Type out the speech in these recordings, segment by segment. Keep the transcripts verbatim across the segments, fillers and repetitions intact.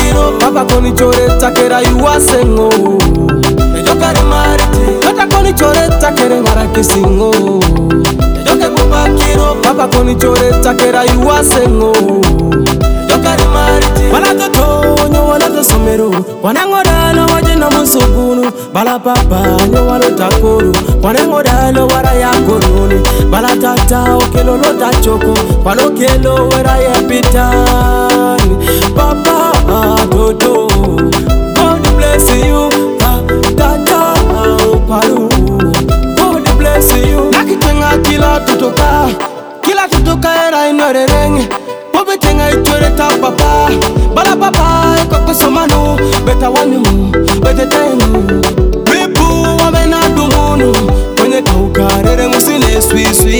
kiro papa koni choreta kera yuasengo ejokare mariti kata koni choreta kere ngarake singo ejoke buba kiro papa koni choreta kera yuasengo ejokare mariti bala toto nyo wala to somero wanangodalo wajena musugunu bala papa nyo wala takuru wanangodalo wara ya koroni bala tata okelo lota choko walo kelo wara ya pitani papa toto God bless you tata paru God bless you nakitenga kila tutoka kila tutoka era inorerenge bobe tenga itoreta papa bala papa eko somanu beta wanyu beta tengu bibu wabena dumunu kwenye kaukarere musine swi swi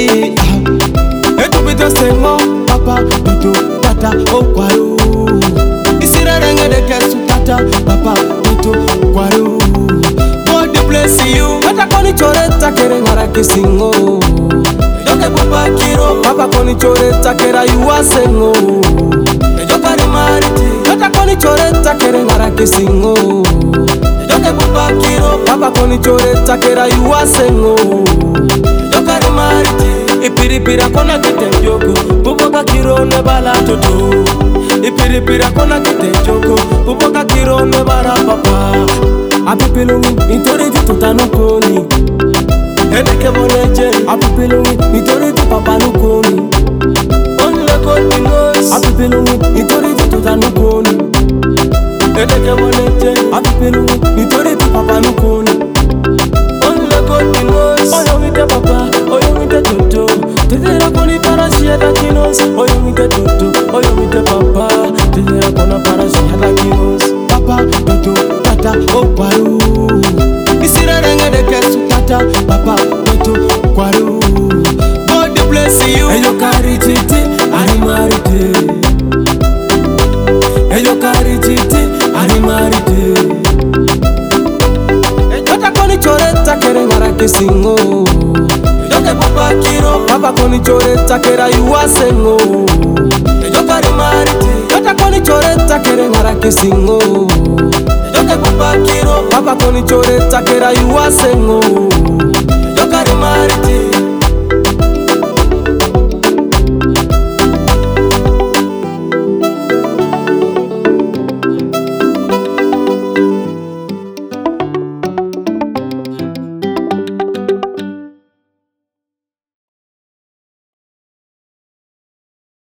etu bita sengo papa tutu tata okwaru isirerenge de kesu tata papa tutu okwaru God bless you kata koni choreta kere ngarake singo ejoke buba kiro papa koni choreta kera yuasengo ejokare mariti kata koni choreta kere ngarake singo ejoke buba kiro papa koni choreta kera yuasengo ejokare mariti ipiripira kona kete joko buboka kiro ne bala toto ipiripira kona kete joko buboka kiro ne bala papa apipilungi intoriti tutanukoni edeke boneje apipilungi intoriti papa nukoni onle God knows apipilungi intoriti tutanukoni edeke boneje apipilungi intoriti papa nukoni onle God knows oyo mite papa oyo mite toto tetera koni parashiata kinos oyo mite toto oyo mite papa tetera kona parashiata kinos papa toto tata okwaru isirerenge de kesu tata papa toto okwaru God bless you eyo kari chiti ari marite eyo kari chiti ari marite ejota koni choreta kere ngarake singo ejoke buba kiro papa koni choreta kera yuasengo ejokare marite ejota koni choreta kere ngarake singo ejoke buba kiro papa koni choreta kera yuasengo